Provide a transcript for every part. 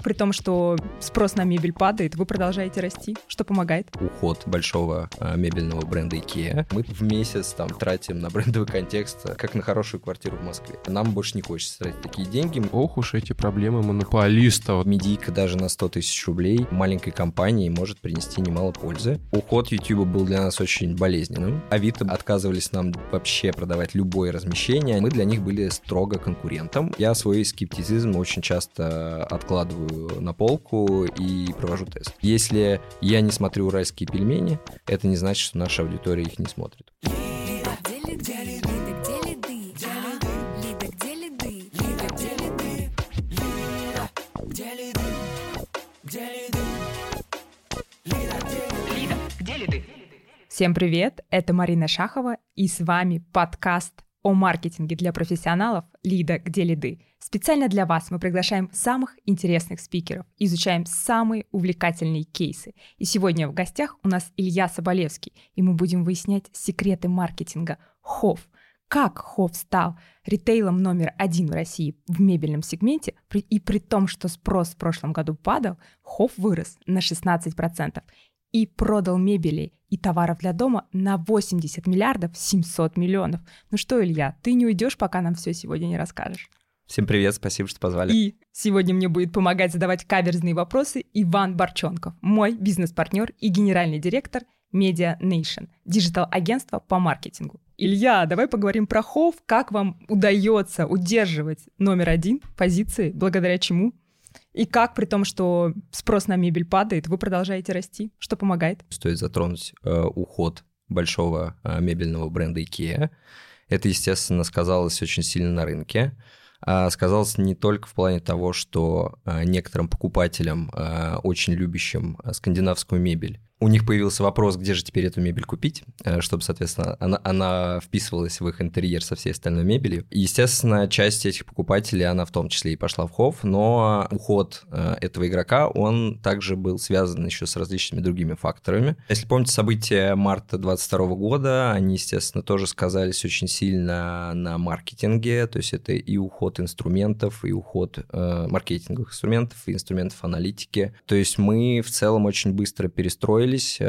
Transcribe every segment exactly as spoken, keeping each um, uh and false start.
при том, что спрос на мебель падает, вы продолжаете расти? Что помогает? Уход большого а, мебельного бренда IKEA. Мы в месяц там тратим на брендовый контекст, как на хорошую квартиру в Москве. Нам больше не хочется тратить такие деньги. Ох уж эти проблемы монополистов. Медийка даже на сто тысяч рублей маленькой компании может принести немало пользы. Уход YouTube был для нас очень болезненным. Авито отказывались нам вообще продавать любое размещение. Мы для них были строго конкурентом. Я свой скептицизм очень часто откладываю на полку и провожу тест. Если я не смотрю уральские пельмени, это не значит, что наша аудитория их не смотрит. Всем привет, это Марина Шахова, и с вами подкаст о маркетинге для профессионалов «Лида, где лиды?». Специально для вас мы приглашаем самых интересных спикеров, изучаем самые увлекательные кейсы. И сегодня в гостях у нас Илья Соболевский, и мы будем выяснять секреты маркетинга Хофф. Как Хофф стал ритейлом номер один в России в мебельном сегменте, и при том, что спрос в прошлом году падал, Хофф вырос на шестнадцать процентов и продал мебели и товаров для дома на восемьдесят миллиардов семьсот миллионов. Ну что, Илья, ты не уйдешь, пока нам все сегодня не расскажешь. Всем привет, спасибо, что позвали. И сегодня мне будет помогать задавать каверзные вопросы Иван Борченков, мой бизнес-партнер и генеральный директор Media Nation, диджитал-агентство по маркетингу. Илья, давай поговорим про Хофф. Как вам удается удерживать номер один позиции, благодаря чему? И как, при том, что спрос на мебель падает, вы продолжаете расти? Что помогает? Стоит затронуть э, уход большого э, мебельного бренда IKEA. Это, естественно, сказалось очень сильно на рынке. А сказалось не только в плане того, что э, некоторым покупателям, э, очень любящим э, скандинавскую мебель, у них появился вопрос, где же теперь эту мебель купить, чтобы, соответственно, она, она вписывалась в их интерьер со всей остальной мебелью. И, естественно, часть этих покупателей, она в том числе и пошла в Хофф, но уход этого игрока, он также был связан еще с различными другими факторами. Если помните события марта двадцать второго года, они, естественно, тоже сказались очень сильно на маркетинге, то есть это и уход инструментов, и уход э, маркетинговых инструментов, и инструментов аналитики. То есть мы в целом очень быстро перестроились.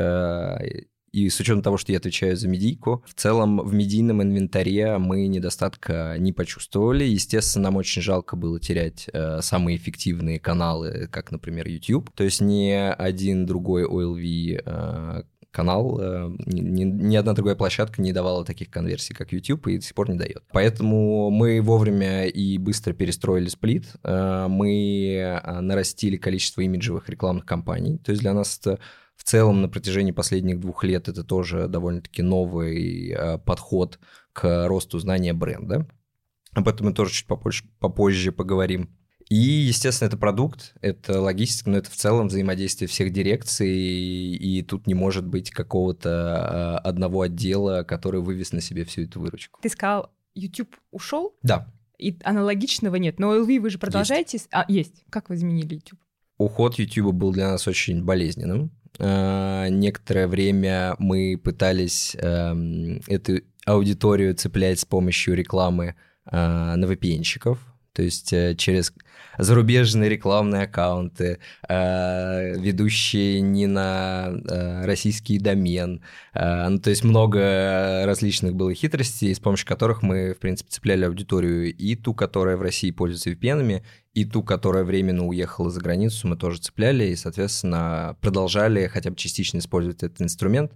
И с учетом того, что я отвечаю за медийку, в целом в медийном инвентаре мы недостатка не почувствовали. Естественно, нам очень жалко было терять э, самые эффективные каналы, как, например, YouTube. То есть ни один другой о эл ви э, канал, э, ни, ни одна другая площадка не давала таких конверсий, как YouTube, и до сих пор не дает. Поэтому мы вовремя и быстро перестроили сплит. Э, мы нарастили количество имиджевых рекламных кампаний. То есть для нас это... В целом, на протяжении последних двух лет это тоже довольно-таки новый э, подход к росту знания бренда. Об этом мы тоже чуть попозже, попозже поговорим. И, естественно, это продукт, это логистика, но это в целом взаимодействие всех дирекций, и, и тут не может быть какого-то э, одного отдела, который вывез на себе всю эту выручку. Ты сказал, YouTube ушел? Да. И аналогичного нет, но о эл ви вы же продолжаете? Есть. А, есть. Как вы изменили YouTube? Уход YouTube был для нас очень болезненным. Uh, некоторое время мы пытались uh, эту аудиторию цеплять с помощью рекламы uh, на ви пи эн-щиков, то есть uh, через зарубежные рекламные аккаунты, uh, ведущие не на uh, российский домен. Uh, ну, то есть много различных было хитростей, с помощью которых мы, в принципе, цепляли аудиторию, и ту, которая в России пользуется ви пи эн-ами, и ту, которая временно уехала за границу, мы тоже цепляли и, соответственно, продолжали хотя бы частично использовать этот инструмент.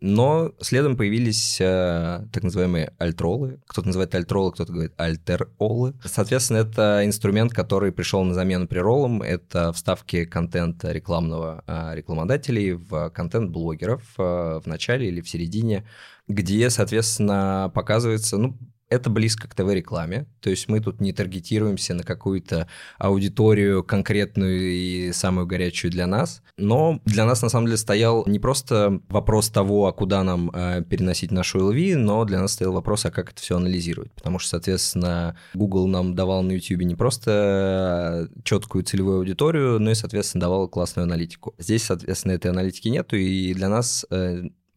Но следом появились э, так называемые альтролы. Кто-то называет альтролы, кто-то говорит альтеролы. Соответственно, это инструмент, который пришел на замену преролам. Это вставки контента рекламного э, рекламодателей в контент блогеров э, в начале или в середине, где, соответственно, показывается... ну, это близко к ТВ-рекламе, то есть мы тут не таргетируемся на какую-то аудиторию конкретную и самую горячую для нас, но для нас на самом деле стоял не просто вопрос того, а куда нам э, переносить нашу эл ви, но для нас стоял вопрос, а как это все анализировать, потому что, соответственно, Google нам давал на YouTube не просто четкую целевую аудиторию, но и, соответственно, давал классную аналитику. Здесь, соответственно, этой аналитики нету, и для нас... Э,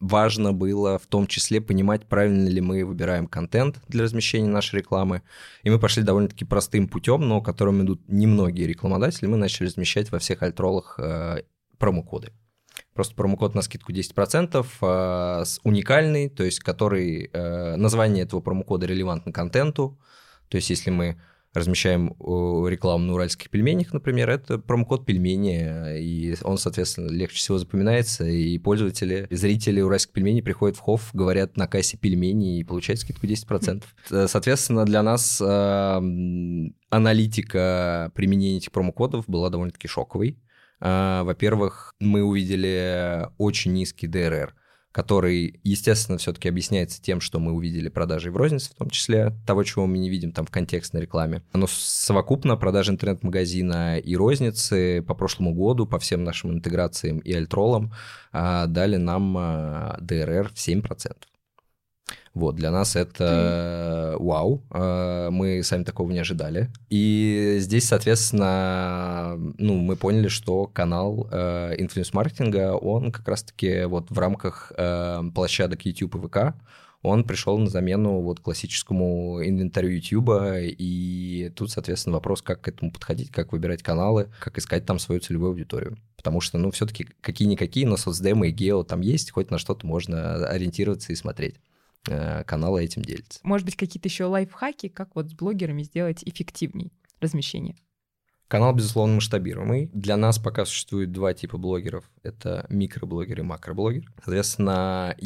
важно было в том числе понимать, правильно ли мы выбираем контент для размещения нашей рекламы. И мы пошли довольно-таки простым путем, но которым идут немногие рекламодатели. Мы начали размещать во всех альтролах э, промокоды. Просто промокод на скидку десять процентов, э, с уникальный, то есть который, э, название этого промокода релевантно контенту. То есть если мы размещаем рекламу на уральских пельменях, например, это промокод пельмени, и он, соответственно, легче всего запоминается, и пользователи, и зрители уральских пельменей приходят в Хофф, говорят на кассе пельмени и получают скидку десять процентов. Соответственно, для нас э, аналитика применения этих промокодов была довольно-таки шоковой. Э, во-первых, мы увидели очень низкий ди эр эр, который, естественно, все-таки объясняется тем, что мы увидели продажи в рознице, в том числе того, чего мы не видим там в контекстной рекламе. Но совокупно продажи интернет-магазина и розницы по прошлому году, по всем нашим интеграциям и альтролам, дали нам ди эр эр в семь процентов. Вот, для нас это вау, мы сами такого не ожидали. И здесь, соответственно, ну, мы поняли, что канал инфлюенс-маркетинга, он как раз-таки вот в рамках площадок YouTube и вэ ка, он пришел на замену вот классическому инвентарю YouTube, и тут, соответственно, вопрос, как к этому подходить, как выбирать каналы, как искать там свою целевую аудиторию. Потому что, ну, все-таки какие-никакие, но соцдемы и гео там есть, хоть на что-то можно ориентироваться и смотреть. Каналы этим делятся. Может быть, какие-то еще лайфхаки, как вот с блогерами сделать эффективней размещение? Канал, безусловно, масштабируемый. Для нас пока существует два типа блогеров. Это микроблогер и макроблогер. Соответственно,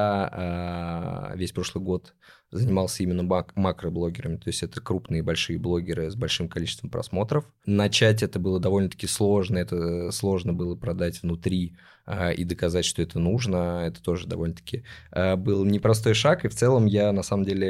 я э, весь прошлый год занимался именно мак- макроблогерами, то есть это крупные большие блогеры с большим количеством просмотров. Начать это было довольно-таки сложно, это сложно было продать внутри э, и доказать, что это нужно. Это тоже довольно-таки э, был непростой шаг, и в целом я на самом деле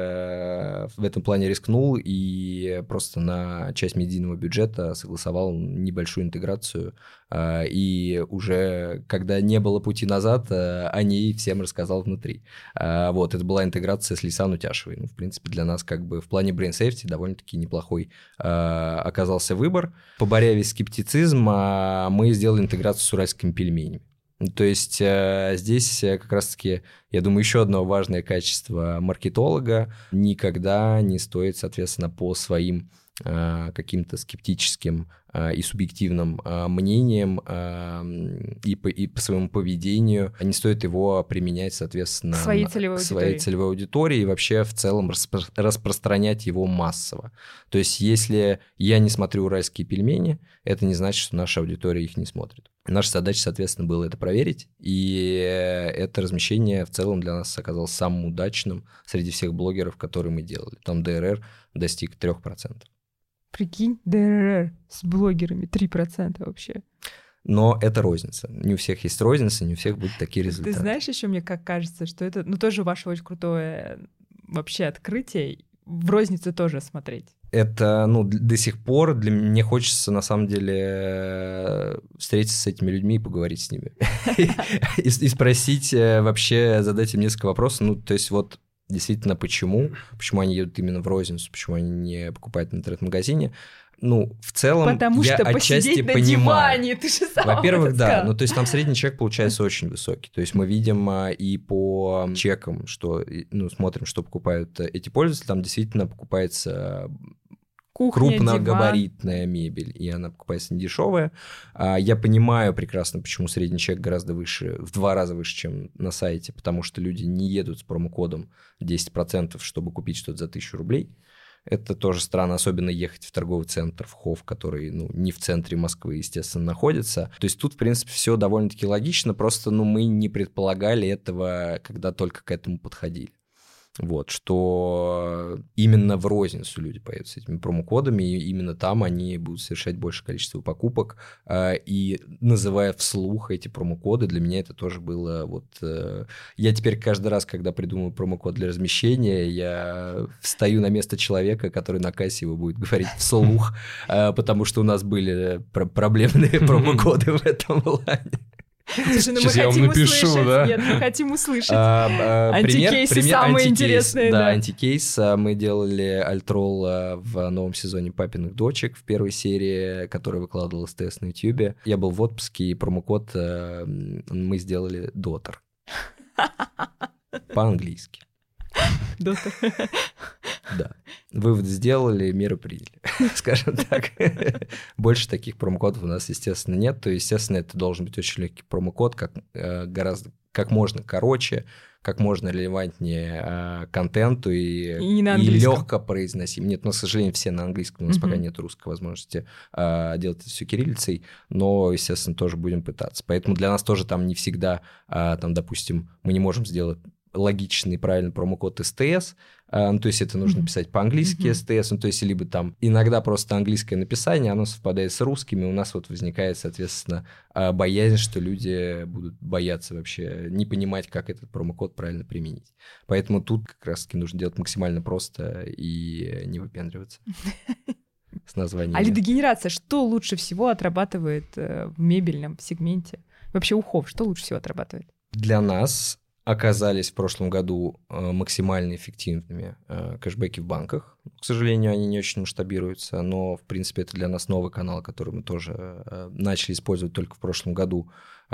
э, в этом плане рискнул и просто на часть медийного бюджета согласовал небольшую интеграцию, э, и уже когда не было пути назад, э, о ней всем рассказал внутри. Э, вот, это была интеграция с Лейсан Утяшевой. Ну, в принципе, для нас как бы в плане brain safety довольно-таки неплохой э, оказался выбор. Поборя весь скептицизм, э, мы сделали интеграцию с уральскими пельменями. То есть э, здесь как раз-таки, я думаю, еще одно важное качество маркетолога: никогда не стоит, соответственно, по своим э, каким-то скептическим и субъективным э, мнением э, и, по, и по своему поведению, не стоит его применять, соответственно, своей целевой к своей аудитории. целевой аудитории и вообще в целом распро- распространять его массово. То есть если я не смотрю уральские пельмени, это не значит, что наша аудитория их не смотрит. Наша задача, соответственно, была это проверить, и это размещение в целом для нас оказалось самым удачным среди всех блогеров, которые мы делали. Там ди эр эр достиг три процента. Прикинь, ди эр эр с блогерами три процента вообще. Но это розница. Не у всех есть розница, не у всех будут такие результаты. Ты знаешь, еще мне как кажется, что это, ну, тоже ваше очень крутое вообще открытие. В рознице тоже смотреть. Это, ну, до сих пор для меня мне хочется, на самом деле, встретиться с этими людьми и поговорить с ними. И спросить вообще, задать им несколько вопросов. Ну, то есть вот действительно, почему? Почему они едут именно в розницу? Почему они не покупают в интернет-магазине? Ну, в целом, Потому я что отчасти посидеть на понимаю. диване, ты же сама Во-первых, да, сказала. ну то есть там средний чек получается очень высокий. То есть мы видим а, и по чекам, что, ну, смотрим, что покупают эти пользователи, там действительно покупается Кухня, крупногабаритная диван. мебель, и она покупается недешевая. А, я понимаю прекрасно, почему средний чек гораздо выше, в два раза выше, чем на сайте, потому что люди не едут с промокодом десять процентов, чтобы купить что-то за тысячу рублей. Это тоже странно, особенно ехать в торговый центр, в Хофф, который, ну, не в центре Москвы, естественно, находится. То есть тут, в принципе, все довольно-таки логично, просто, ну, мы не предполагали этого, когда только к этому подходили. Вот, что именно в розницу люди поедут с этими промокодами, и именно там они будут совершать большее количество покупок, и называя вслух эти промокоды, для меня это тоже было вот... Я теперь каждый раз, когда придумываю промокод для размещения, я встаю на место человека, который на кассе его будет говорить вслух, потому что у нас были проблемные промокоды в этом плане. Слушай, ну Сейчас мы я вам хотим напишу, услышать. да? Нет, мы хотим услышать. А, а, Антикейсы пример- самые антикейс, интересные, Да, да. антикейс. Мы делали альтрол в новом сезоне «Папиных дочек» в первой серии, которая выкладывалась тест на Ютьюбе. Я был в отпуске, и промокод мы сделали «Дотер». По-английски. Доктор. Да. Вывод сделали, меры приняли, скажем так. Больше таких промокодов у нас, естественно, нет. То, естественно, это должен быть очень легкий промокод, как гораздо, как можно короче, как можно релевантнее э, контенту и, и, и легко произносим. Нет, но, к сожалению, все на английском, у нас uh-huh. пока нет русской возможности э, делать это все кириллицей, но, естественно, тоже будем пытаться. Поэтому для нас тоже там не всегда, э, там, допустим, мы не можем сделать логичный, правильный промокод эс тэ эс, э, ну, то есть это нужно mm-hmm. писать по-английски mm-hmm. эс тэ эс, ну, то есть либо там иногда просто английское написание, оно совпадает с русскими, у нас вот возникает, соответственно, э, боязнь, что люди будут бояться вообще, не понимать, как этот промокод правильно применить. Поэтому тут как раз-таки нужно делать максимально просто и не выпендриваться с названием. А лидогенерация, что лучше всего отрабатывает э, в мебельном сегменте? Вообще ухов, что лучше всего отрабатывает? Для нас оказались в прошлом году максимально эффективными кэшбэки в банках. К сожалению, они не очень масштабируются, но, в принципе, это для нас новый канал, который мы тоже начали использовать только в прошлом году.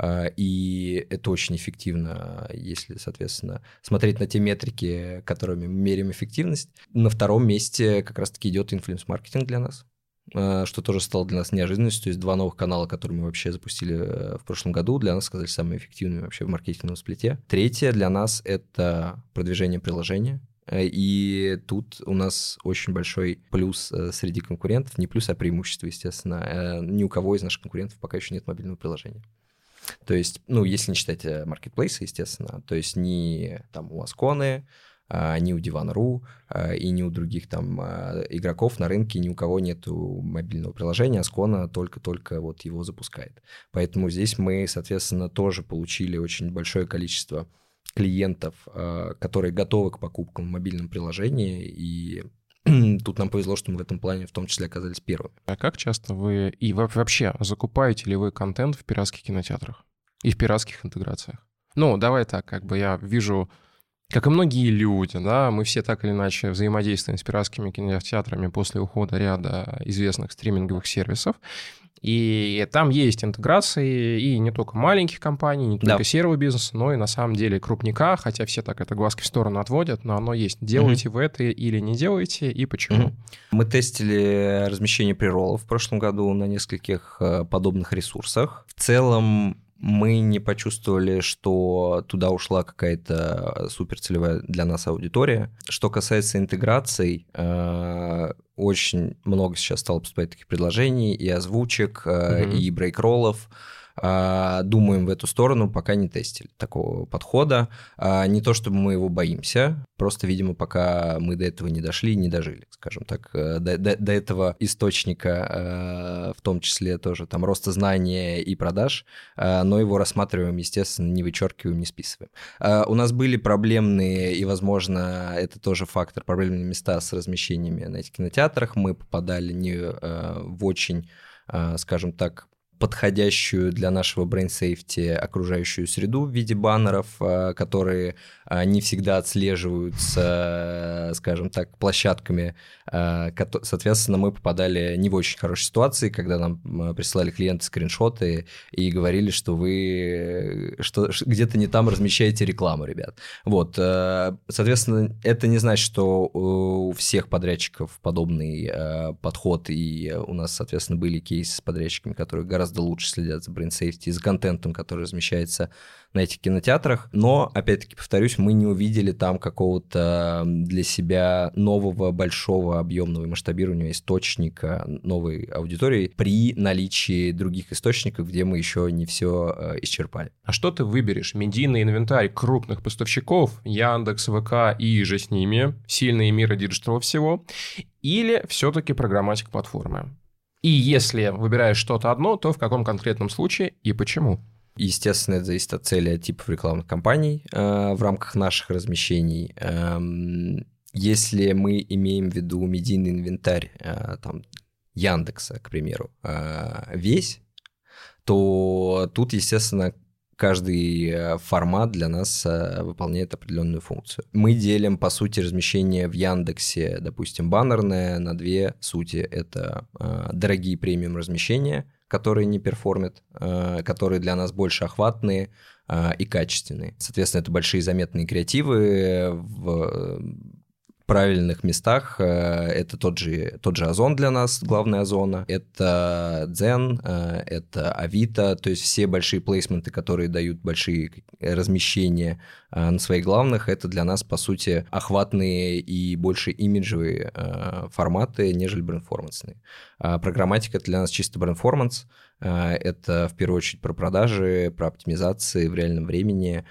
И это очень эффективно, если, соответственно, смотреть на те метрики, которыми мы меряем эффективность. На втором месте как раз-таки идет инфлюенс-маркетинг для нас, что тоже стало для нас неожиданностью. То есть два новых канала, которые мы вообще запустили в прошлом году, для нас оказались самыми эффективными вообще в маркетинговом сплите. Третье для нас — это продвижение приложения. И тут у нас очень большой плюс среди конкурентов. Не плюс, а преимущество, естественно. Ни у кого из наших конкурентов пока еще нет мобильного приложения. То есть, ну, если не считать маркетплейсы, естественно, то есть ни там у Асконы, ни у Диван.ру и ни у других там игроков на рынке, ни у кого нету мобильного приложения, Аскона только-только вот его запускает. Поэтому здесь мы, соответственно, тоже получили очень большое количество клиентов, которые готовы к покупкам в мобильном приложении, и тут нам повезло, что мы в этом плане в том числе оказались первыми. А как часто вы и вообще закупаете ли вы контент в пиратских кинотеатрах и в пиратских интеграциях? Ну, давай так, как бы я вижу... Как и многие люди, да, мы все так или иначе взаимодействуем с пиратскими кинотеатрами после ухода ряда известных стриминговых сервисов. И там есть интеграции и не только маленьких компаний, не только да. серого бизнеса, но и на самом деле крупника, хотя все так это глазки в сторону отводят, но оно есть. Делаете mm-hmm. вы это или не делаете, и почему? Mm-hmm. Мы тестили размещение прероллов в прошлом году на нескольких подобных ресурсах. В целом мы не почувствовали, что туда ушла какая-то суперцелевая для нас аудитория. Что касается интеграций, очень много сейчас стало поступать таких предложений, и озвучек, mm-hmm. и брейк-роллов. Думаем в эту сторону, пока не тестили такого подхода. Не то чтобы мы его боимся, просто, видимо, пока мы до этого не дошли, не дожили, скажем так, до, до, до этого источника, в том числе тоже там роста знания и продаж, но его рассматриваем, естественно, не вычеркиваем, не списываем. У нас были проблемные, и, возможно, это тоже фактор, проблемные места с размещениями на этих кинотеатрах. Мы попадали не в очень, скажем так, подходящую для нашего brain-safety окружающую среду в виде баннеров, которые не всегда отслеживаются, скажем так, площадками. Соответственно, мы попадали не в очень хорошие ситуации, когда нам присылали клиенты скриншоты и говорили, что вы что, где-то не там размещаете рекламу, ребят. Вот. Соответственно, это не значит, что у всех подрядчиков подобный подход, и у нас, соответственно, были кейсы с подрядчиками, которые гораздо лучше следят за brain-safety и за контентом, который размещается на этих кинотеатрах. Но, опять-таки, повторюсь, мы не увидели там какого-то для себя нового, большого, объемного масштабирования источника новой аудитории при наличии других источников, где мы еще не все исчерпали. А что ты выберешь? Медийный инвентарь крупных поставщиков, Яндекс, ВК и же с ними, сильные мира диджитала всего, или все-таки программатик платформы? И если выбираешь что-то одно, то в каком конкретном случае и почему? Естественно, это зависит от цели, от типов рекламных кампаний э, в рамках наших размещений. Э, если мы имеем в виду медийный инвентарь э, там, Яндекса, к примеру, э, весь, то тут, естественно, каждый формат для нас выполняет определенную функцию. Мы делим, по сути, размещение в Яндексе, допустим, баннерное, на две сути. Это дорогие премиум размещения, которые не перформят, которые для нас больше охватные и качественные. Соответственно, это большие заметные креативы в правильных местах. Это тот же, тот же Озон для нас, главная Озона. Это Дзен, это Авито. То есть все большие плейсменты, которые дают большие размещения на своих главных, это для нас, по сути, охватные и больше имиджевые форматы, нежели брендформансные. Программатика — это для нас чисто брендформанс. Это в первую очередь про продажи, про оптимизации в реальном времени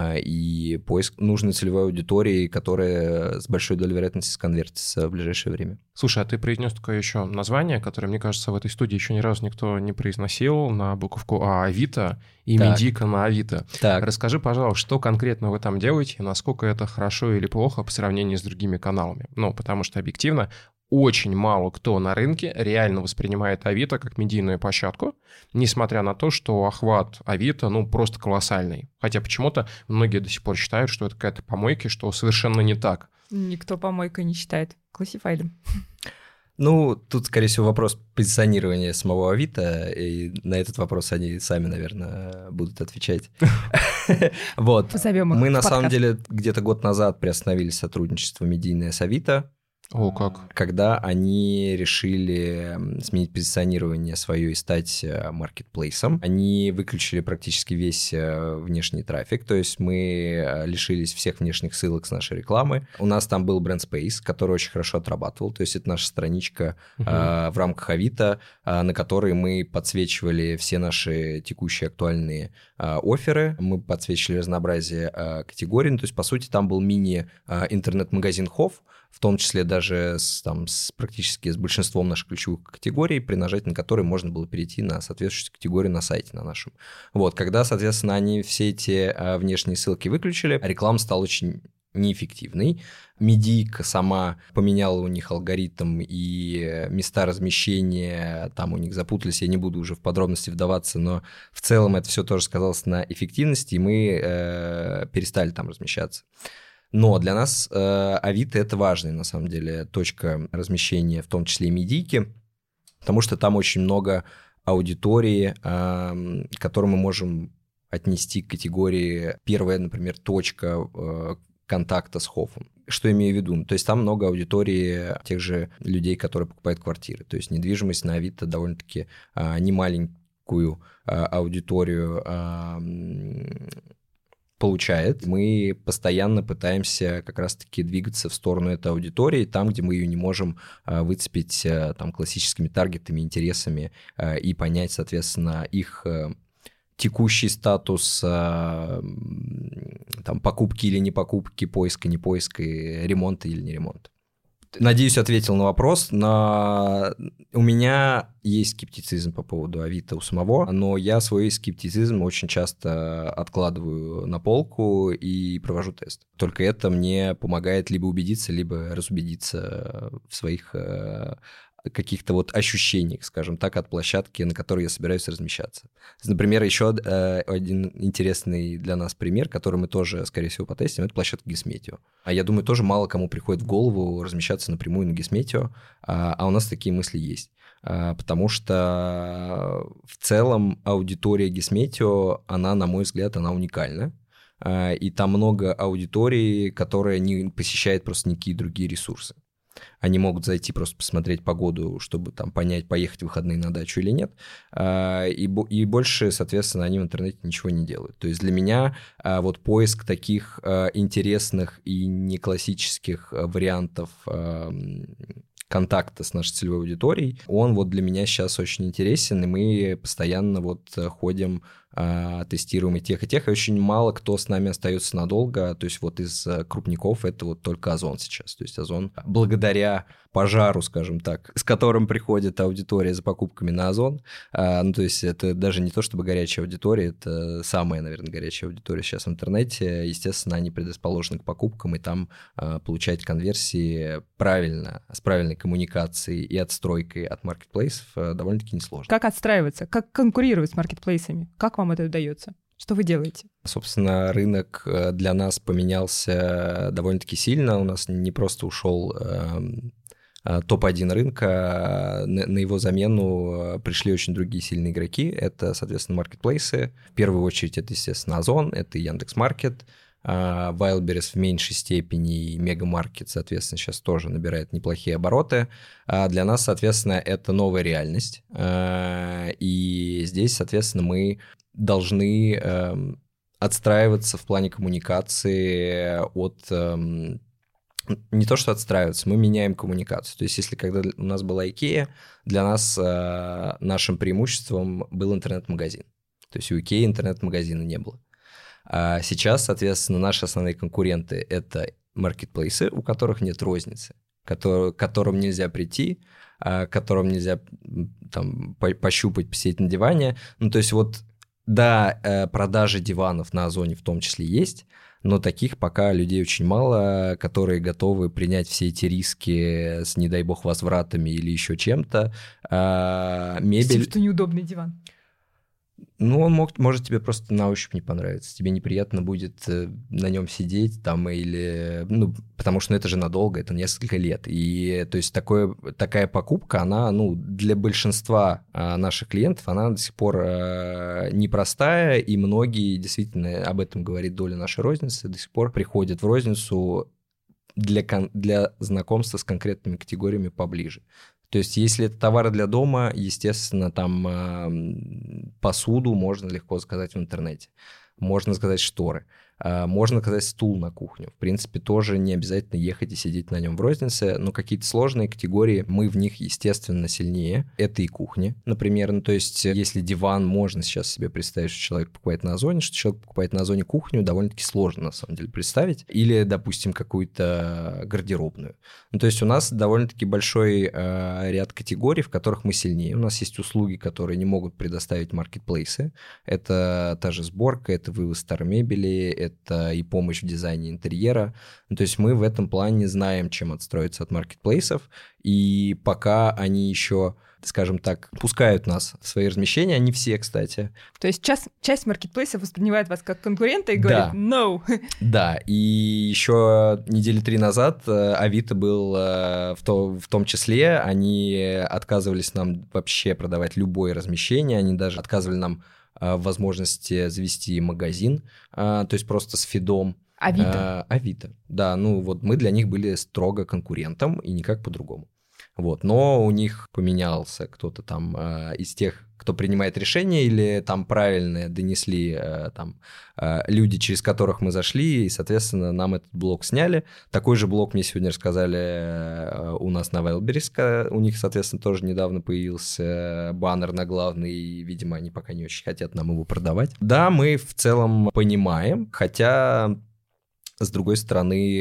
и поиск нужной целевой аудитории, которая с большой долей вероятности сконвертится в ближайшее время. Слушай, а ты произнес такое еще название, которое, мне кажется, в этой студии еще ни разу никто не произносил, на буковку А, Авито, и Так. Медика на Авито. Так. Расскажи, пожалуйста, что конкретно вы там делаете, насколько это хорошо или плохо по сравнению с другими каналами? Ну, потому что объективно очень мало кто на рынке реально воспринимает Авито как медийную площадку, несмотря на то, что охват Авито, ну, просто колоссальный. Хотя почему-то многие до сих пор считают, что это какая-то помойка, что совершенно не так. Никто помойкой не считает. Классифайдом. Ну, тут, скорее всего, вопрос позиционирования самого Авито, и на этот вопрос они сами, наверное, будут отвечать. Вот. Позовем их Мы, в на подкаст. самом деле, где-то год назад приостановили сотрудничество медийное с Авито, О, как. когда они решили сменить позиционирование свое и стать маркетплейсом. Они выключили практически весь внешний трафик, то есть мы лишились всех внешних ссылок с нашей рекламы. У нас там был бренд Space, который очень хорошо отрабатывал, то есть это наша страничка uh-huh. а, в рамках Авито, а, на которой мы подсвечивали все наши текущие актуальные а, офферы, мы подсвечивали разнообразие а, категорий, ну, то есть, по сути, там был мини-интернет-магазин Хофф, в том числе даже с, там, с, практически с большинством наших ключевых категорий, при нажатии на которые можно было перейти на соответствующую категорию на сайте на нашем. Вот, когда, соответственно, они все эти а, внешние ссылки выключили, реклама стала очень неэффективной. Медийка сама поменяла у них алгоритм, и места размещения там у них запутались, я не буду уже в подробности вдаваться, но в целом это все тоже сказалось на эффективности, и мы э, перестали там размещаться. Но для нас э, Авито — это важная, на самом деле, точка размещения, в том числе и медийки, потому что там очень много аудитории, э, которую мы можем отнести к категории первая, например, точка э, контакта с Хоффом. Что имею в виду? То есть там много аудитории тех же людей, которые покупают квартиры. То есть недвижимость на Авито довольно-таки э, немаленькую э, аудиторию э, получает. Мы постоянно пытаемся как раз-таки двигаться в сторону этой аудитории, там, где мы ее не можем а, выцепить а, там, классическими таргетами, интересами а, и понять, соответственно, их а, текущий статус а, там, покупки или не покупки, поиска, не поиска, ремонта или не ремонта. Надеюсь, ответил на вопрос. На... У меня есть скептицизм по поводу Авито у самого, но я свой скептицизм очень часто откладываю на полку и провожу тест. Только это мне помогает либо убедиться, либо разубедиться в своих каких-то вот ощущениях, скажем так, от площадки, на которой я собираюсь размещаться. Например, еще э, один интересный для нас пример, который мы тоже, скорее всего, потестим, это площадка Гисметео. А я думаю, тоже мало кому приходит в голову размещаться напрямую на Гисметео, а, а у нас такие мысли есть. А, потому что в целом аудитория Гисметео, она, на мой взгляд, она уникальна. А, и там много аудитории, которая не посещает просто никакие другие ресурсы. Они могут зайти просто посмотреть погоду, чтобы там понять, поехать в выходные на дачу или нет. И, и больше, соответственно, они в интернете ничего не делают. То есть для меня вот поиск таких интересных и не классических вариантов контакта с нашей целевой аудиторией, он вот для меня сейчас очень интересен, и мы постоянно вот ходим, тестируем и тех, и тех, и очень мало кто с нами остается надолго, то есть вот из крупников это вот только Озон сейчас, то есть Озон благодаря пожару, скажем так, с которым приходит аудитория за покупками на Озон, ну то есть это даже не то чтобы горячая аудитория, это самая, наверное, горячая аудитория сейчас в интернете, естественно, они предрасположены к покупкам, и там получать конверсии правильно, с правильной коммуникацией и отстройкой от маркетплейсов довольно-таки несложно. Как отстраиваться, как конкурировать с маркетплейсами, как вам это удается? Что вы делаете? Собственно, рынок для нас поменялся довольно-таки сильно. У нас не просто ушел топ один рынка, на его замену пришли очень другие сильные игроки. Это, соответственно, маркетплейсы. В первую очередь это, естественно, Озон, это Яндекс.Маркет, Wildberries в меньшей степени, и Мегамаркет, соответственно, сейчас тоже набирает неплохие обороты. А для нас, соответственно, это новая реальность. И здесь, соответственно, мы должны отстраиваться в плане коммуникации от... Не то, что отстраиваться, мы меняем коммуникацию. То есть, если когда у нас была IKEA, для нас нашим преимуществом был интернет-магазин. То есть у IKEA интернет-магазина не было. А сейчас, соответственно, наши основные конкуренты – это маркетплейсы, у которых нет розницы, к которым нельзя прийти, к которым нельзя там, пощупать, посидеть на диване. Ну, то есть вот, да, продажи диванов на Озоне в том числе есть, но таких пока людей очень мало, которые готовы принять все эти риски с, не дай бог, возвратами или еще чем-то. А, мебель... С тем, что неудобный диван. Ну, он мог, может тебе просто на ощупь не понравиться. Тебе неприятно будет на нем сидеть там или... Ну, потому что ну, это же надолго, это несколько лет. И то есть такое, такая покупка, она, ну, для большинства наших клиентов, она до сих пор непростая, и многие, действительно, об этом говорит доля нашей розницы, до сих пор приходят в розницу для, для знакомства с конкретными категориями поближе. То есть, если это товары для дома, естественно, там э, посуду можно легко заказать в интернете. Можно заказать шторы. Э, можно заказать стул на кухню. В принципе, тоже не обязательно ехать и сидеть на нем в рознице, но какие-то сложные категории, мы в них, естественно, сильнее. Это и кухня, например. Ну, то есть, если диван, можно сейчас себе представить, что человек покупает на Озоне, что человек покупает на Озоне кухню, довольно-таки сложно, на самом деле, представить. Или, допустим, какую-то гардеробную. Ну, то есть, у нас довольно-таки большой э, ряд категорий, в которых мы сильнее. У нас есть услуги, которые не могут предоставить маркетплейсы. Это та же сборка, это вывоз старой мебели, это и помощь в дизайне интерьера. Ну, то есть мы в этом плане знаем, чем отстроиться от маркетплейсов, и пока они еще, скажем так, пускают нас в свои размещения, не все, кстати. То есть часть, часть маркетплейсов воспринимает вас как конкурента и говорит да. «no». Да, и еще недели три назад Авито был в, то, в том числе, они отказывались нам вообще продавать любое размещение, они даже отказывали нам в возможности завести магазин, то есть просто с фидом. Авито. Авито, да, ну вот мы для них были строго конкурентом и никак по-другому. Вот, но у них поменялся кто-то там э, из тех, кто принимает решения, или там правильно донесли э, там э, люди, через которых мы зашли, и, соответственно, нам этот блок сняли. Такой же блок мне сегодня рассказали э, у нас на Wildberries, у них, соответственно, тоже недавно появился баннер на главный, и, видимо, они пока не очень хотят нам его продавать. Да, мы в целом понимаем, хотя, с другой стороны...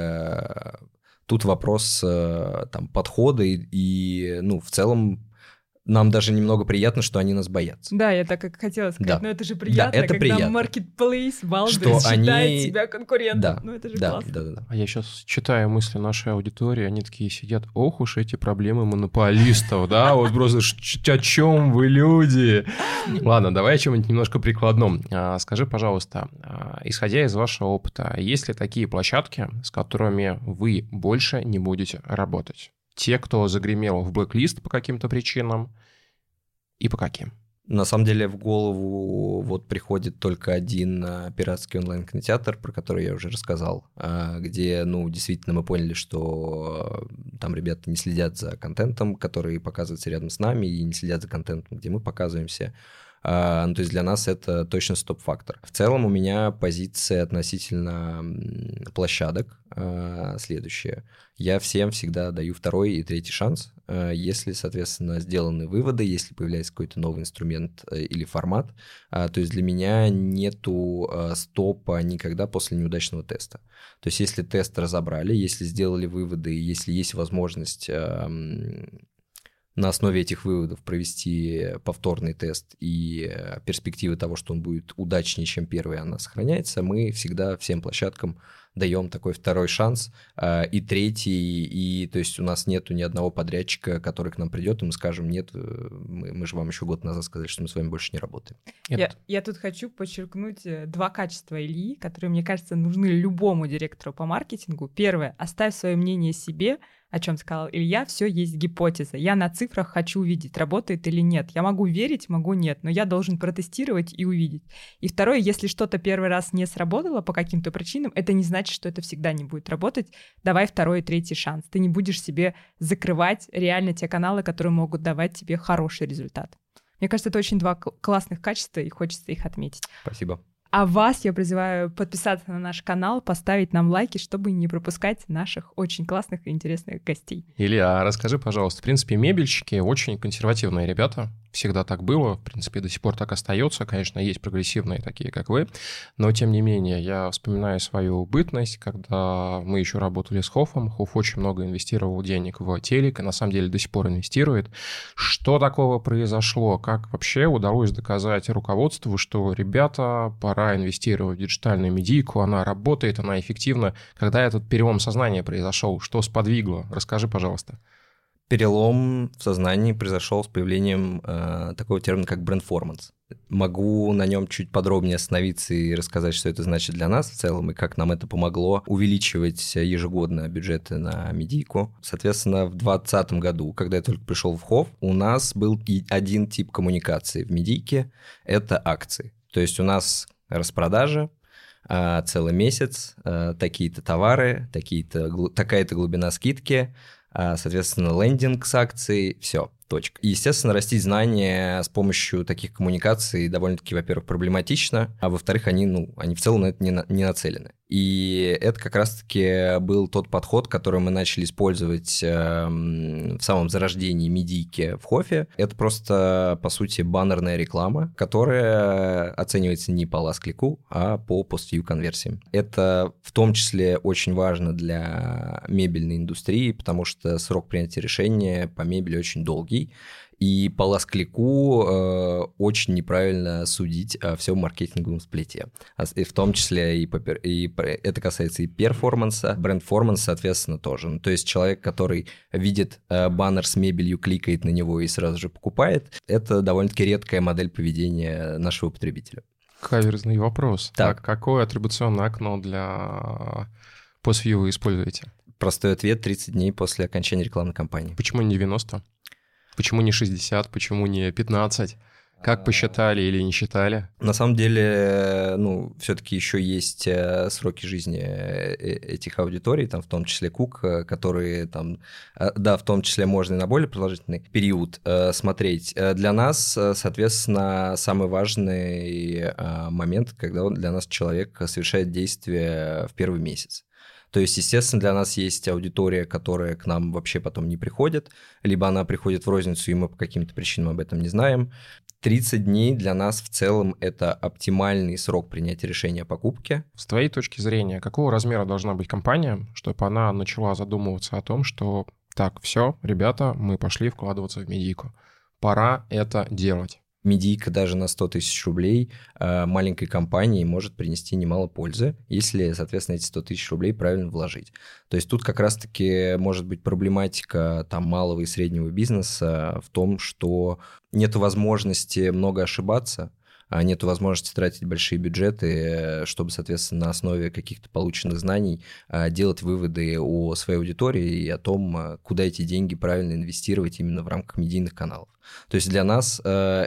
Э, Тут вопрос там, подхода, и, и ну, в целом нам даже немного приятно, что они нас боятся. Да, я так как хотела сказать, да. но это же приятно, да, это когда приятно. Marketplace, Wildberries что считает они... себя конкурентом. Да, ну это же да, классно. Да, да, да. А я сейчас читаю мысли нашей аудитории, они такие сидят, ох уж эти проблемы монополистов, да, вот просто о чем вы, люди? Ладно, давай о чем-нибудь немножко прикладном. Скажи, пожалуйста, исходя из вашего опыта, есть ли такие площадки, с которыми вы больше не будете работать? Те, кто загремел в блэк-лист по каким-то причинам, и по каким? На самом деле в голову вот приходит только один пиратский онлайн-кинотеатр, про который я уже рассказал, где, ну, действительно мы поняли, что там ребята не следят за контентом, который показывается рядом с нами, и не следят за контентом, где мы показываемся. Uh, ну, то есть для нас это точно стоп-фактор. В целом у меня позиция относительно площадок uh, следующая. Я всем всегда даю второй и третий шанс, uh, если, соответственно, сделаны выводы, если появляется какой-то новый инструмент uh, или формат. Uh, то есть для меня нету uh, стопа никогда после неудачного теста. То есть если тест разобрали, если сделали выводы, если есть возможность... Uh, на основе этих выводов провести повторный тест и перспективы того, что он будет удачнее, чем первый, она сохраняется, мы всегда всем площадкам даем такой второй шанс, и третий, и то есть у нас нету ни одного подрядчика, который к нам придет, и мы скажем, нет, мы, мы же вам еще год назад сказали, что мы с вами больше не работаем. Я, я тут хочу подчеркнуть два качества Ильи, которые, мне кажется, нужны любому директору по маркетингу. Первое, оставь свое мнение себе, о чем сказал Илья, все есть гипотеза. Я на цифрах хочу увидеть, работает или нет. Я могу верить, могу нет, но я должен протестировать и увидеть. И второе, если что-то первый раз не сработало по каким-то причинам, это не значит, что это всегда не будет работать. Давай второй и третий шанс. Ты не будешь себе закрывать реально те каналы, которые могут давать тебе хороший результат. Мне кажется, это очень два классных качества, и хочется их отметить. Спасибо. А вас я призываю подписаться на наш канал, поставить нам лайки, чтобы не пропускать наших очень классных и интересных гостей. Илья, расскажи, пожалуйста, в принципе, мебельщики очень консервативные ребята. Всегда так было, в принципе, до сих пор так остается. Конечно, есть прогрессивные такие, как вы, но, тем не менее, я вспоминаю свою бытность, когда мы еще работали с Хофом. Хоф очень много инвестировал денег в телек, и на самом деле до сих пор инвестирует. Что такого произошло? Как вообще удалось доказать руководству, что, ребята, пора инвестировать в диджитальную медийку, она работает, она эффективна? Когда этот перелом сознания произошел? Что сподвигло? Расскажи, пожалуйста. Перелом в сознании произошел с появлением э, такого термина, как бренд-форманс. Могу на нем чуть подробнее остановиться и рассказать, что это значит для нас в целом, и как нам это помогло увеличивать ежегодно бюджеты на медийку. Соответственно, в двадцатом году, когда я только пришел в Хоф, у нас был один тип коммуникации в медийке – это акции. То есть у нас распродажа, э, целый месяц, э, такие-то товары, такие-то, такая-то глубина скидки, соответственно, лендинг с акцией, все, точка. И, естественно, растить знания с помощью таких коммуникаций довольно-таки, во-первых, проблематично, а во-вторых, они, ну, они в целом на это не, на, не нацелены. И это как раз-таки был тот подход, который мы начали использовать э, в самом зарождении медийки в Хофе. Это просто, по сути, баннерная реклама, которая оценивается не по ласт-клику, а по пост-вью конверсиям. Это в том числе очень важно для мебельной индустрии, потому что срок принятия решения по мебели очень долгий. И по ласт-клику э, очень неправильно судить о всем маркетинговом сплите. И в том числе и, по, и это касается и перформанса, бренд-форманс, соответственно, тоже. Ну, то есть человек, который видит э, баннер с мебелью, кликает на него и сразу же покупает, это довольно-таки редкая модель поведения нашего потребителя. Каверзный вопрос. Так. Так, какое атрибуционное окно для пост-вью вы используете? Простой ответ: тридцать дней после окончания рекламной кампании. Почему не девяносто? Почему не шестьдесят? Почему не пятнадцать? Как посчитали или не считали? На самом деле, ну, все-таки еще есть сроки жизни этих аудиторий, там в том числе кук, которые там, да, в том числе можно и на более продолжительный период смотреть. Для нас, соответственно, самый важный момент, когда для нас человек совершает действие в первый месяц. То есть, естественно, для нас есть аудитория, которая к нам вообще потом не приходит, либо она приходит в розницу, и мы по каким-то причинам об этом не знаем. тридцать дней для нас в целом это оптимальный срок принятия решения о покупке. С твоей точки зрения, какого размера должна быть компания, чтобы она начала задумываться о том, что так, все, ребята, мы пошли вкладываться в медийку, пора это делать? Медийка даже на сто тысяч рублей маленькой компании может принести немало пользы, если, соответственно, эти сто тысяч рублей правильно вложить. То есть тут как раз-таки может быть проблематика там малого и среднего бизнеса в том, что нет возможности много ошибаться, нет возможности тратить большие бюджеты, чтобы, соответственно, на основе каких-то полученных знаний делать выводы о своей аудитории и о том, куда эти деньги правильно инвестировать именно в рамках медийных каналов. То есть для нас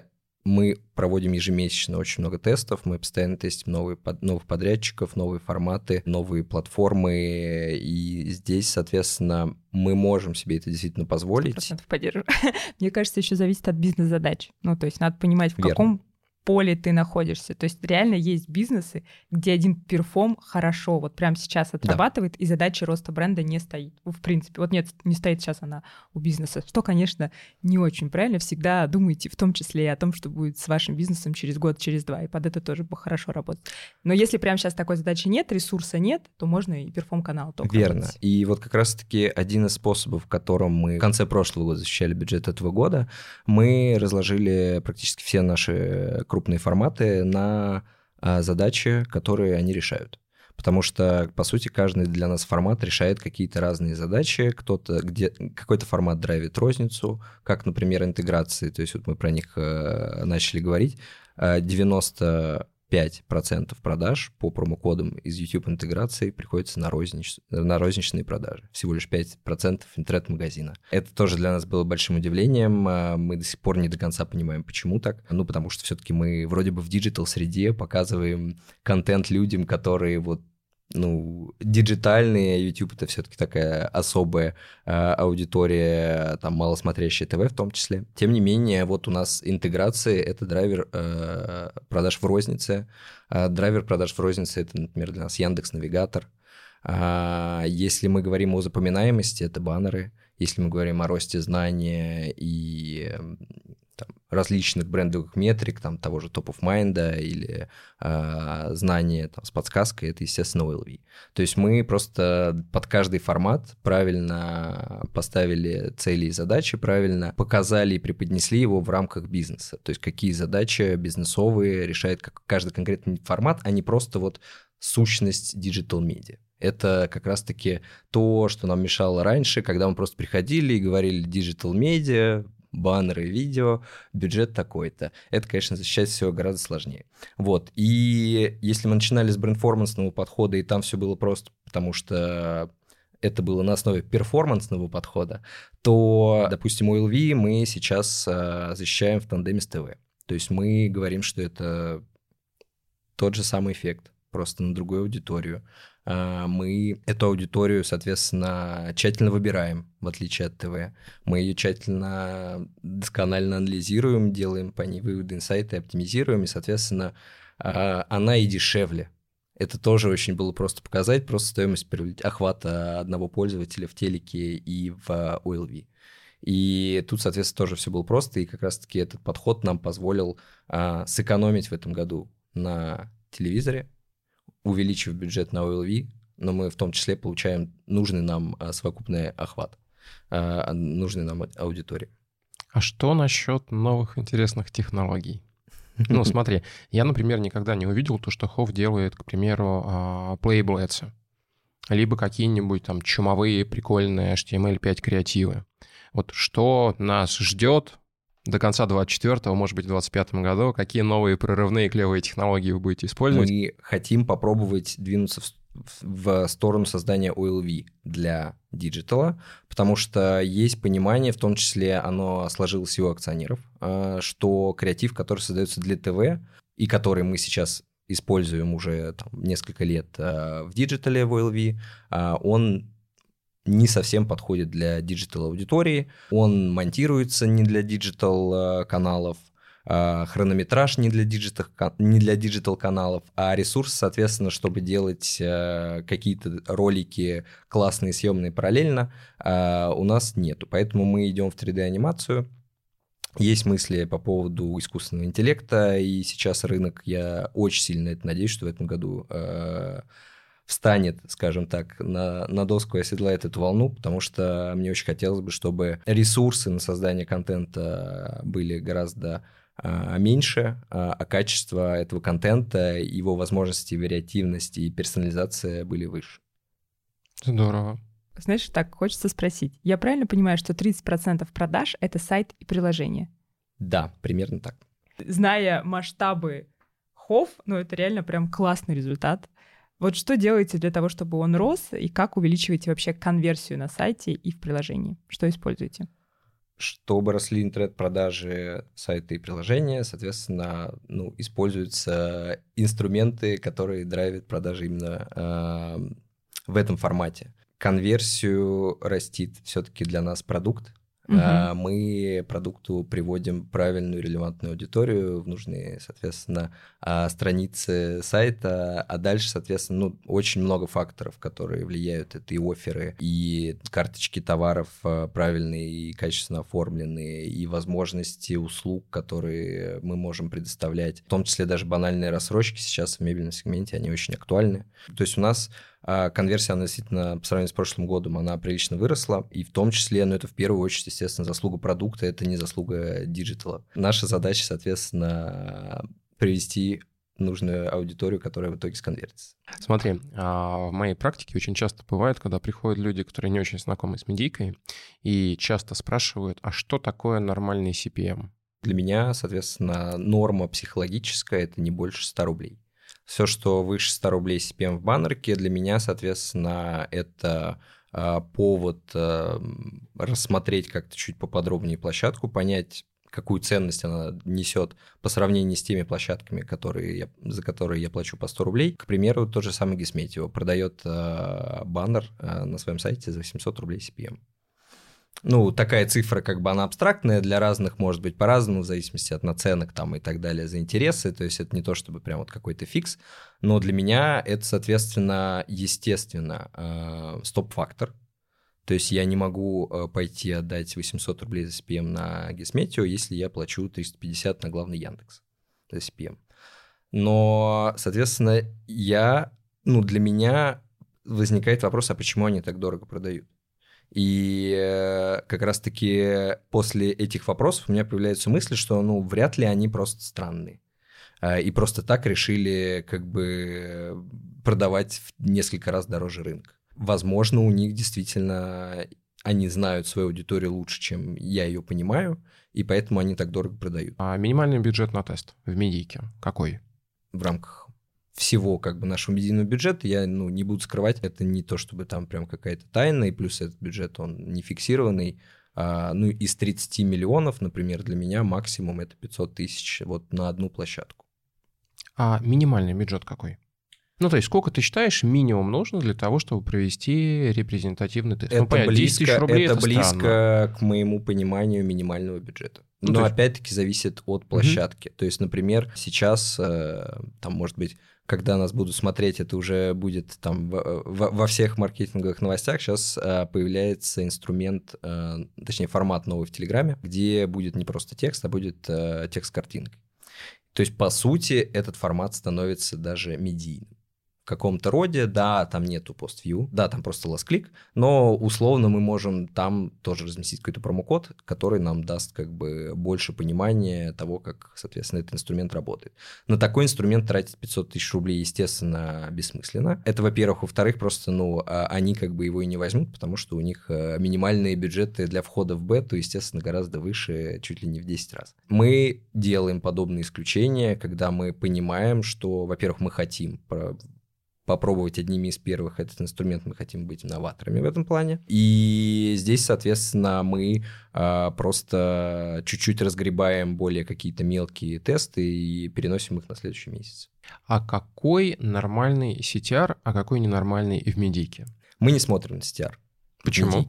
мы проводим ежемесячно очень много тестов, мы постоянно тестим новые, новых подрядчиков, новые форматы, новые платформы, и здесь, соответственно, мы можем себе это действительно позволить. сто процентов поддерживаю. Мне кажется, еще зависит от бизнес-задач. Ну, то есть надо понимать, в Верно. каком поле ты находишься. То есть реально есть бизнесы, где один перформ хорошо вот прямо сейчас отрабатывает, да. И задача роста бренда не стоит. В принципе, вот нет, не стоит сейчас она у бизнеса. Что, конечно, не очень правильно. Всегда думайте в том числе и о том, что будет с вашим бизнесом через год, через два, и под это тоже бы хорошо работать. Но если прямо сейчас такой задачи нет, ресурса нет, то можно и перформ-канал только Верно. работать. И вот как раз-таки один из способов, в котором мы в конце прошлого года защищали бюджет этого года, мы разложили практически все наши крупные форматы на а, задачи, которые они решают. Потому что, по сути, каждый для нас формат решает какие-то разные задачи. Кто-то где какой-то формат драйвит розницу, как, например, интеграции. То есть вот мы про них э, начали говорить. девяносто пять процентов продаж по промокодам из YouTube-интеграции приходится на, рознич... на розничные продажи. Всего лишь пять процентов интернет-магазина. Это тоже для нас было большим удивлением. Мы до сих пор не до конца понимаем, почему так. Ну, потому что все-таки мы вроде бы в диджитал-среде показываем контент людям, которые вот ну, диджитальные, YouTube — это все-таки такая особая э, аудитория, там, мало смотрящая ТВ в том числе. Тем не менее, вот у нас интеграции — это драйвер э, продаж в рознице. Э, драйвер продаж в рознице — это, например, для нас Яндекс.Навигатор. Э, если мы говорим о запоминаемости, это баннеры. Если мы говорим о росте знания и там, различных брендовых метрик, там, того же Top of Mind или э, знания там, с подсказкой, это, естественно, о эл ви. То есть мы просто под каждый формат правильно поставили цели и задачи, правильно показали и преподнесли его в рамках бизнеса. То есть какие задачи бизнесовые решает каждый конкретный формат, а не просто вот сущность диджитал-медиа. Это как раз-таки то, что нам мешало раньше, когда мы просто приходили и говорили диджитал-медиа, баннеры, видео, бюджет такой-то. Это, конечно, защищать все гораздо сложнее. Вот. И если мы начинали с брендформансного подхода, и там все было просто, потому что это было на основе перформансного подхода, то, допустим, о эл ви мы сейчас а, защищаем в тандеме с ТВ. То есть мы говорим, что это тот же самый эффект, просто на другую аудиторию. Мы эту аудиторию, соответственно, тщательно выбираем, в отличие от ТВ. Мы ее тщательно, досконально анализируем, делаем по ней выводы, инсайты, оптимизируем, и, соответственно, она и дешевле. Это тоже очень было просто показать, просто стоимость охвата одного пользователя в телеке и в о эл ви. И тут, соответственно, тоже все было просто, и как раз-таки этот подход нам позволил сэкономить в этом году на телевизоре, увеличив бюджет на о эл ви, но мы в том числе получаем нужный нам совокупный охват, нужный нам аудитории. А что насчет новых интересных технологий? Ну, смотри, я, например, никогда не увидел то, что Хофф делает, к примеру, Playable Ads, либо какие-нибудь там чумовые прикольные эйч ти эм эль пять креативы. Вот что нас ждет до конца двадцать четвёртого, может быть, в двадцать пятом году? Какие новые прорывные клевые технологии вы будете использовать? Мы хотим попробовать двинуться в, в сторону создания о эл ви для диджитала, потому что есть понимание, в том числе оно сложилось и у акционеров, что креатив, который создается для ТВ, и который мы сейчас используем уже там, несколько лет в диджитале в о эл ви, он не совсем подходит для диджитал-аудитории, он монтируется не для диджитал-каналов, хронометраж не для диджитал, не для диджитал-каналов, а ресурс, соответственно, чтобы делать какие-то ролики классные, съемные параллельно, у нас нету. Поэтому мы идем в три дэ-анимацию. Есть мысли по поводу искусственного интеллекта, и сейчас рынок, я очень сильно это надеюсь, что в этом году встанет, скажем так, на, на доску и оседлает эту волну, потому что мне очень хотелось бы, чтобы ресурсы на создание контента были гораздо а, меньше, а, а качество этого контента, его возможности, вариативности и персонализация были выше. Здорово. Знаешь, так хочется спросить. Я правильно понимаю, что тридцать процентов продаж — это сайт и приложение? Да, примерно так. Зная масштабы Хофф, ну это реально прям классный результат. Вот что делаете для того, чтобы он рос, и как увеличиваете вообще конверсию на сайте и в приложении? Что используете? Чтобы росли интернет-продажи сайта и приложения, соответственно, ну, используются инструменты, которые драйвят продажи именно э, в этом формате. Конверсию растит все-таки для нас продукт. Угу. Uh-huh. Мы продукту приводим правильную релевантную аудиторию в нужные, соответственно, страницы сайта, а дальше, соответственно, ну, очень много факторов, которые влияют. Это и офферы, и карточки товаров правильные и качественно оформленные, и возможности услуг, которые мы можем предоставлять. В том числе даже банальные рассрочки сейчас в мебельном сегменте, они очень актуальны. То есть у нас А конверсия, она действительно, по сравнению с прошлым годом, она прилично выросла, и в том числе, ну, это в первую очередь, естественно, заслуга продукта, это не заслуга диджитала. Наша задача, соответственно, привести нужную аудиторию, которая в итоге сконвертится. Смотри, в моей практике очень часто бывает, когда приходят люди, которые не очень знакомы с медийкой, и часто спрашивают, а что такое нормальный си пи эм? Для меня, соответственно, норма психологическая – это не больше ста рублей. Все, что выше ста рублей си пи эм в баннерке, для меня, соответственно, это э, повод э, рассмотреть как-то чуть поподробнее площадку, понять, какую ценность она несет по сравнению с теми площадками, которые я, за которые я плачу по сто рублей. К примеру, тот же самый Гисметео продает э, баннер э, на своем сайте за восемьсот рублей си пи эм. Ну, такая цифра, как бы она абстрактная, для разных может быть по-разному, в зависимости от наценок там и так далее, за интересы, то есть это не то, чтобы прям вот какой-то фикс, но для меня это, соответственно, естественно, э, стоп-фактор, то есть я не могу э, пойти отдать восемьсот рублей за си пи эм на Гисметео, если я плачу триста пятьдесят на главный Яндекс за си пи эм. Но, соответственно, я, ну, для меня возникает вопрос, а почему они так дорого продают? И как раз-таки после этих вопросов у меня появляются мысли, что, ну, вряд ли они просто странные. И просто так решили как бы продавать в несколько раз дороже рынка. Возможно, у них действительно, они знают свою аудиторию лучше, чем я ее понимаю, и поэтому они так дорого продают. А минимальный бюджет на тест в медийке какой? В рамках всего как бы нашего медийного бюджета, я, ну, не буду скрывать, это не то, чтобы там прям какая-то тайна, и плюс этот бюджет, он не фиксированный. А, ну, из тридцати миллионов, например, для меня максимум это пятьсот тысяч вот на одну площадку. А минимальный бюджет какой? Ну, то есть сколько ты считаешь минимум нужно для того, чтобы провести репрезентативный тест? Это Ну, понятно, близко, десять тысяч рублей это это близко странно. к моему пониманию минимального бюджета. Ну, Но то есть... опять-таки зависит от площадки. Угу. То есть, например, сейчас, там, может быть, когда нас будут смотреть, это уже будет там в, в, во всех маркетинговых новостях. Сейчас появляется инструмент, точнее, формат новый в Телеграме, где будет не просто текст, а будет текст с картинкой. То есть, по сути, этот формат становится даже медийным. В каком-то роде, да, там нету пост-вью, да, там просто last-click, но условно мы можем там тоже разместить какой-то промокод, который нам даст как бы больше понимания того, как, соответственно, этот инструмент работает. На такой инструмент тратить пятьсот тысяч рублей, естественно, бессмысленно. Это, во-первых. Во-вторых, просто, ну, они как бы его и не возьмут, потому что у них минимальные бюджеты для входа в бету, естественно, гораздо выше, чуть ли не в десять раз. Мы делаем подобные исключения, когда мы понимаем, что, во-первых, мы хотим попробовать одними из первых этот инструмент, мы хотим быть новаторами в этом плане. И здесь, соответственно, мы а, просто чуть-чуть разгребаем более какие-то мелкие тесты и переносим их на следующий месяц. А какой нормальный си ти ар, а какой ненормальный в медийке? Мы не смотрим на си ти ар. Почему?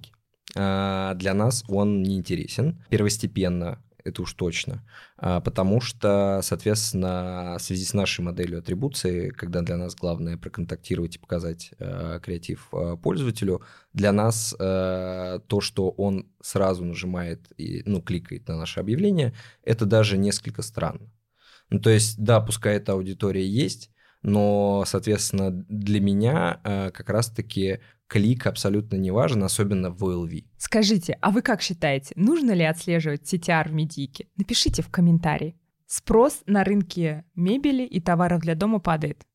А, для нас он не интересен. Первостепенно, это уж точно, потому что, соответственно, в связи с нашей моделью атрибуции, когда для нас главное проконтактировать и показать э, креатив э, пользователю, для нас э, то, что он сразу нажимает и, ну, кликает на наше объявление, это даже несколько странно. Ну, то есть, да, пускай эта аудитория есть, но, соответственно, для меня э, как раз-таки клик абсолютно не важен, особенно в о эл ви. Скажите, а вы как считаете, нужно ли отслеживать си ти ар в медийке? Напишите в комментарии. Спрос на рынке мебели и товаров для дома падает.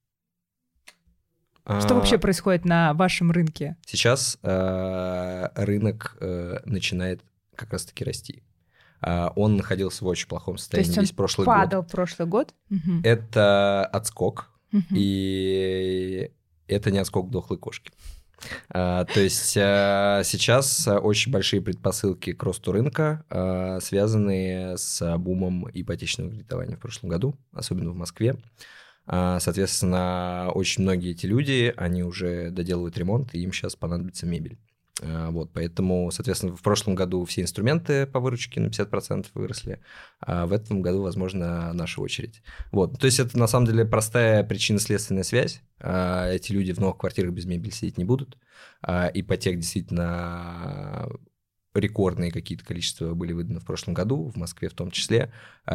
Что а... вообще происходит на вашем рынке? Сейчас э, рынок э, начинает как раз-таки расти. Uh, он находился в очень плохом состоянии весь прошлый год. Падал прошлый год? Угу. Это отскок, угу. и это не отскок дохлой кошки. Uh, то есть uh, сейчас очень большие предпосылки к росту рынка, uh, связанные с бумом ипотечного кредитования в прошлом году, особенно в Москве. Uh, соответственно, очень многие эти люди, они уже доделывают ремонт, и им сейчас понадобится мебель. Вот, поэтому, соответственно, в прошлом году все инструменты по выручке на пятьдесят процентов выросли, а в этом году, возможно, наша очередь. Вот, то есть это на самом деле простая причинно-следственная связь. Эти люди в новых квартирах без мебели сидеть не будут. Ипотек действительно рекордные какие-то количества были выданы в прошлом году, в Москве в том числе,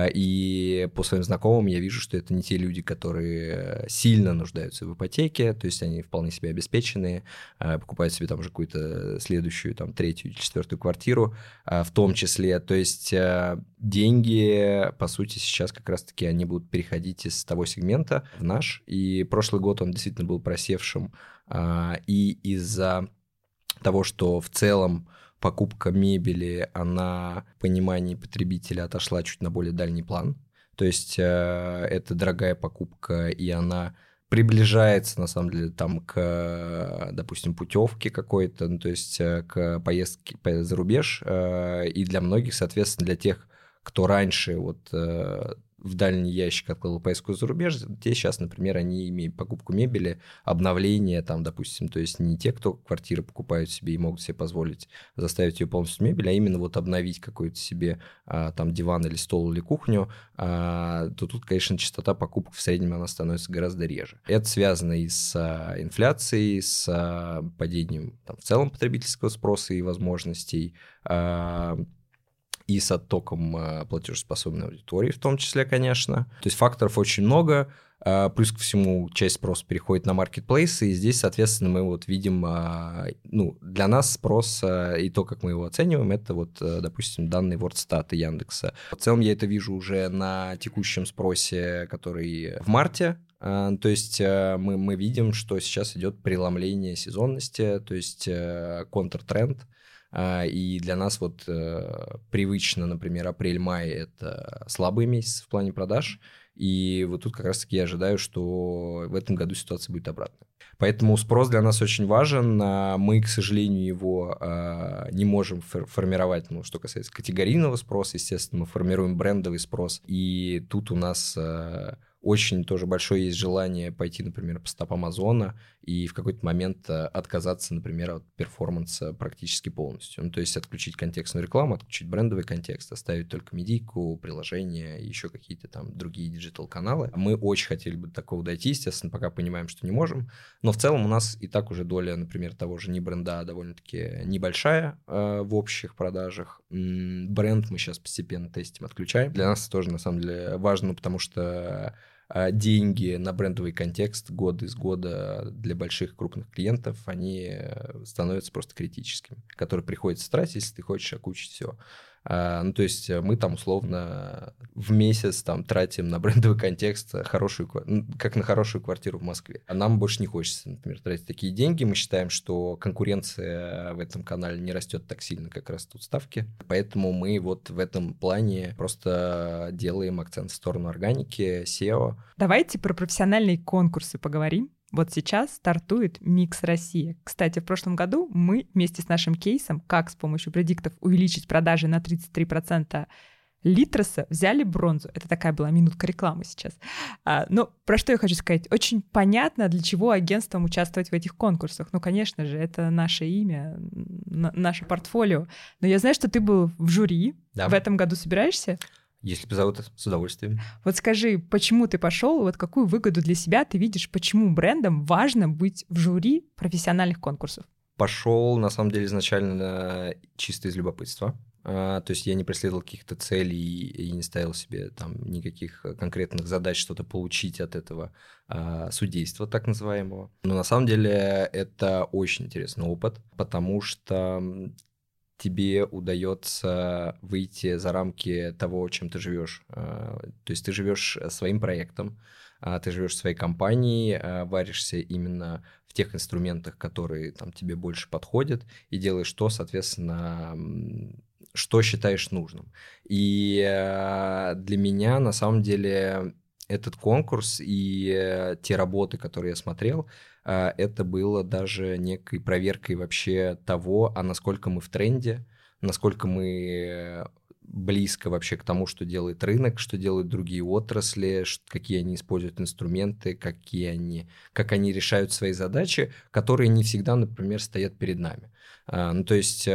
и по своим знакомым я вижу, что это не те люди, которые сильно нуждаются в ипотеке, то есть они вполне себе обеспеченные, покупают себе там уже какую-то следующую, там, третью или четвертую квартиру в том числе, то есть деньги, по сути, сейчас как раз-таки они будут переходить из того сегмента в наш, и прошлый год он действительно был просевшим, и из-за того, что в целом покупка мебели, она в понимании потребителя отошла чуть на более дальний план. То есть э, это дорогая покупка, и она приближается, на самом деле, там, к, допустим, путевке какой-то, ну, то есть к поездке за рубеж. Э, и для многих, соответственно, для тех, кто раньше вот э, в дальний ящик откладывал поездку за рубеж, те сейчас, например, они имеют покупку мебели, обновление там, допустим, то есть не те, кто квартиры покупают себе и могут себе позволить заставить ее полностью мебель, а именно вот обновить какой-то себе а, там диван или стол или кухню, а, то тут, конечно, частота покупок в среднем она становится гораздо реже. Это связано и с а, инфляцией, с а, падением там, в целом потребительского спроса и возможностей, а, и с оттоком э, платежеспособной аудитории в том числе, конечно. То есть факторов очень много, э, плюс ко всему часть спроса переходит на маркетплейсы, и здесь, соответственно, мы вот видим, э, ну, для нас спрос э, и то, как мы его оцениваем, это вот, э, допустим, данные Вордстата и Яндекса. В целом я это вижу уже на текущем спросе, который в марте. То есть мы, мы видим, что сейчас идет преломление сезонности, то есть контртренд. И для нас вот э, привычно, например, апрель-май – это слабые месяцы в плане продаж, и вот тут как раз-таки я ожидаю, что в этом году ситуация будет обратной. Поэтому спрос для нас очень важен, мы, к сожалению, его э, не можем формировать, ну, что касается категорийного спроса, естественно, мы формируем брендовый спрос, и тут у нас… Э, очень тоже большое есть желание пойти, например, по стопам Амазона и в какой-то момент отказаться, например, от перформанса практически полностью. Ну, то есть отключить контекстную рекламу, отключить брендовый контекст, оставить только медийку, приложения и еще какие-то там другие диджитал-каналы. Мы очень хотели бы до такого дойти, естественно, пока понимаем, что не можем. Но в целом у нас и так уже доля, например, того же не бренда довольно-таки небольшая э, в общих продажах. М-м, бренд мы сейчас постепенно тестим, отключаем. Для нас это тоже, на самом деле, важно, потому что деньги на брендовый контекст год из года для больших крупных клиентов, они становятся просто критическими, которые приходится тратить, если ты хочешь окучить все. Ну, то есть мы там условно в месяц там тратим на брендовый контекст хорошую, как на хорошую квартиру в Москве. А нам больше не хочется, например, тратить такие деньги. Мы считаем, что конкуренция в этом канале не растет так сильно, как растут ставки. Поэтому мы вот в этом плане просто делаем акцент в сторону органики, сео. Давайте про профессиональные конкурсы поговорим. Вот сейчас стартует Микс Россия. Кстати, в прошлом году мы вместе с нашим кейсом, как с помощью предиктов увеличить продажи на тридцать три процента Литроса, взяли бронзу. Это такая была минутка рекламы сейчас. А, но про что я хочу сказать? Очень понятно, для чего агентствам участвовать в этих конкурсах. Ну, конечно же, это наше имя, н- наше портфолио. Но я знаю, что ты был в жюри. Да. В этом году собираешься? Если позовут, с удовольствием. Вот скажи, почему ты пошел, вот какую выгоду для себя ты видишь, почему брендам важно быть в жюри профессиональных конкурсов? Пошел, на самом деле, изначально чисто из любопытства. То есть я не преследовал каких-то целей и не ставил себе там никаких конкретных задач что-то получить от этого судейства, так называемого. Но на самом деле это очень интересный опыт, потому что тебе удается выйти за рамки того, чем ты живешь. То есть ты живешь своим проектом, ты живешь своей компанией, варишься именно в тех инструментах, которые там, тебе больше подходят, и делаешь то, соответственно, что считаешь нужным. И для меня, на самом деле, этот конкурс и те работы, которые я смотрел, это было даже некой проверкой вообще того, а насколько мы в тренде, насколько мы близко вообще к тому, что делает рынок, что делают другие отрасли, какие они используют инструменты, какие они, как они решают свои задачи, которые не всегда, например, стоят перед нами. Ну, то есть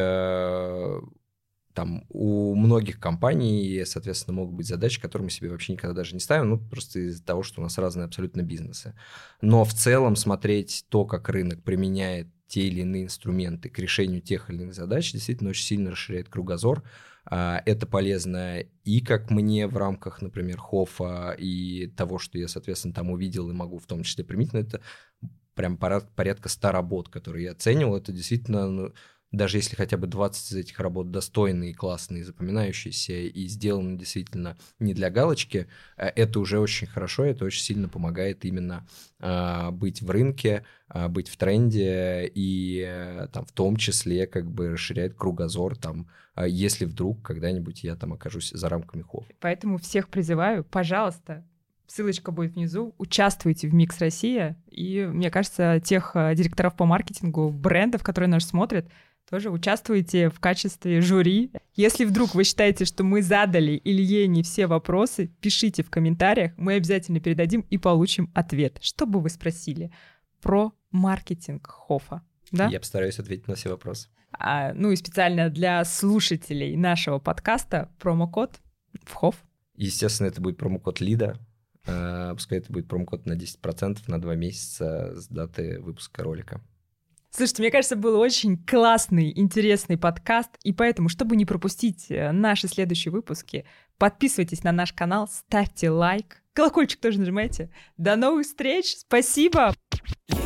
там у многих компаний, соответственно, могут быть задачи, которые мы себе вообще никогда даже не ставим, ну, просто из-за того, что у нас разные абсолютно бизнесы. Но в целом смотреть то, как рынок применяет те или иные инструменты к решению тех или иных задач, действительно очень сильно расширяет кругозор. Это полезно и как мне в рамках, например, хофа и того, что я, соответственно, там увидел и могу в том числе применить, но это прям порядка ста работ, которые я оценивал. Это действительно, ну, даже если хотя бы двадцать из этих работ достойные, классные, запоминающиеся и сделаны действительно не для галочки, это уже очень хорошо, это очень сильно помогает именно а, быть в рынке, а, быть в тренде и а, там в том числе как бы расширяет кругозор, там, а, если вдруг когда-нибудь я там окажусь за рамками хофа. Поэтому всех призываю, пожалуйста, ссылочка будет внизу, участвуйте в Микс Россия, и, мне кажется, тех директоров по маркетингу брендов, которые нас смотрят, тоже участвуйте в качестве жюри. Если вдруг вы считаете, что мы задали Илье не все вопросы, пишите в комментариях, мы обязательно передадим и получим ответ. Что бы вы спросили про маркетинг хофа? Да? Я постараюсь ответить на все вопросы. А, ну и специально для слушателей нашего подкаста промокод в хоф. Естественно, это будет промокод ЛИДА. Uh, пускай это будет промокод на десять процентов на два месяца с даты выпуска ролика. Слушайте, мне кажется, был очень классный, интересный подкаст, и поэтому, чтобы не пропустить наши следующие выпуски, подписывайтесь на наш канал, ставьте лайк, колокольчик тоже нажимайте. До новых встреч, спасибо!